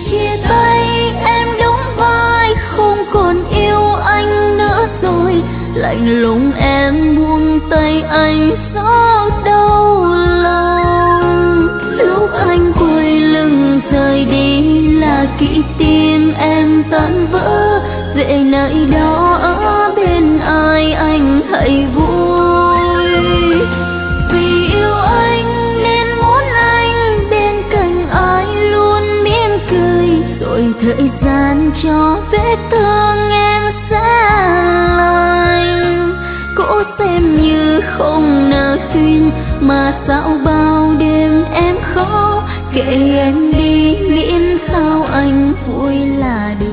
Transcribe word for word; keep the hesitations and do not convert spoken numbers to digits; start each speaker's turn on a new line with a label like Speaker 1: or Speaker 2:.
Speaker 1: chia tay em đóng vai không còn yêu anh nữa rồi, lạnh lùng em buông tay anh xót đau lòng. Lúc anh quay lưng rời đi là kỷ tim em tan vỡ, về nơi đó ở bên ai anh hãy vui. Vì yêu anh nên muốn anh bên cạnh ai luôn mỉm cười, rồi thời gian cho vết thương em sẽ lành. Cố xem như không nỡ duyên mà sao bao đêm em khó, kệ em đi miễn sao anh vui là được.